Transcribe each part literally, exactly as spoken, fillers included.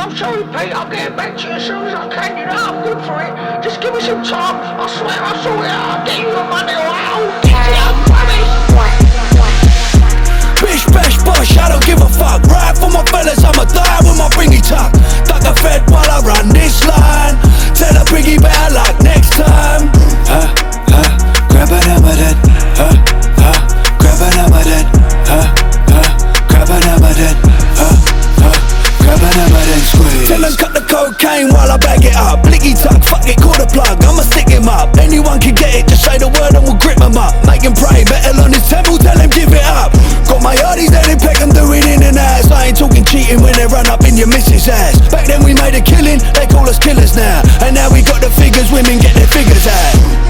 I'll show you pay, I'll get back to you as soon as I can, you know, I'm good for it. Just give me some time, I swear I'll sort it out, I'll get you the money or I'll get you, I promise. Bish bash bosh, I don't give a fuck. Ride for my fellas, I'ma die with my bringy tuck. Duck a fed while I run this line. Tell a piggy better luck next time. Huh, huh, grab a number then. Huh, huh, grab a number then. Huh, huh, grab a number then. Huh, huh, grab a number then. Squeeze. Tell them cut the cocaine while I bag it up. Blicky tuck, fuck it, call the plug, I'ma stick him up. Anyone can get it, just say the word and we'll grip him up. Make him pray, better on his temple, tell him give it up. Got my yardies, they didn't peck, I'm doing in and outs. I ain't talking cheating when they run up in your missus' ass. Back then we made a killing, they call us killers now. And now we got the figures, women get their figures out.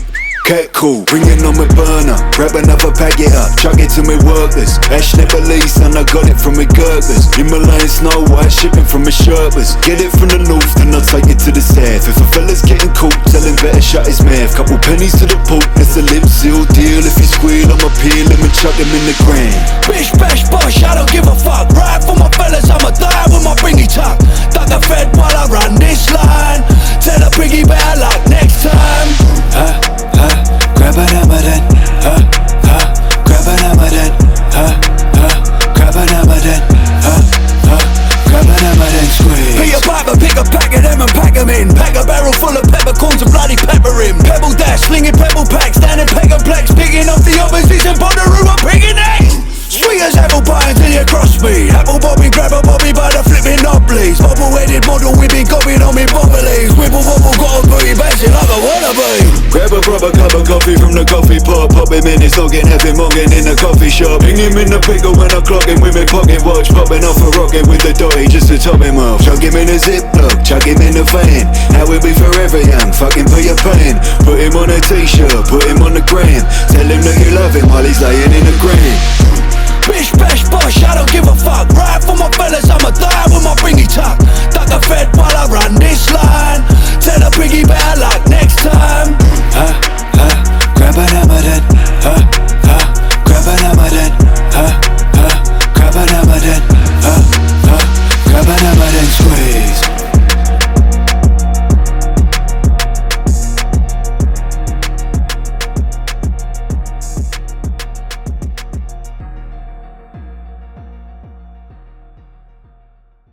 Cat cool, bringing on my burner. Grab another packet up, chuck it to me workers. Ash police and I got it from me gurglers. Himalayan snow white, shipping from me Sherpas. Get it from the north, then I'll take it to the south. If a fella's getting caught, tell him better shut his mouth. Couple pennies to the poop, that's a lip seal deal. If he squeal, I'ma peel him and chuck him in the ground. Bish bash bosh, I don't give a fuck. Ride for my fellas, I'ma die with my bringy tuck. Duck a fed while I run this line. Tell a piggy better luck next time. Huh, huh, grab a number then. Huh, huh, grab a number then. Huh, huh, grab a number then. Huh, huh, grab a number then. Squeeze. Pick a pipe and pick a pack of them and pack them in. Pack a barrel full of peppercorns and bloody pepper in. Pebble dash, slinging pebble packs, down in Pegaplex, picking off the opposition, Bonnaroo, I'm picking it. Sweet as apple pie until you cross me. Apple Bobby, grab a Bobby by the flipping knobblies. Bobble-headed model, we been copied on me bobblies. Wibble wobble, got a booty bashing like a wannabe. Grab a proper cup of coffee from the coffee pot. Pop him in his noggin, have him mogging in the coffee shop. Hang him in the pickle when I clock him with me pocket watch. Popping off a rocket with the dotty just to top him off. Chuck him in a ziplock, chuck him in the van. Now we'll be forever young, fucking Peter Pan. Put him on a t-shirt, put him on the gram. Tell him that you love him while he's laying in the ground.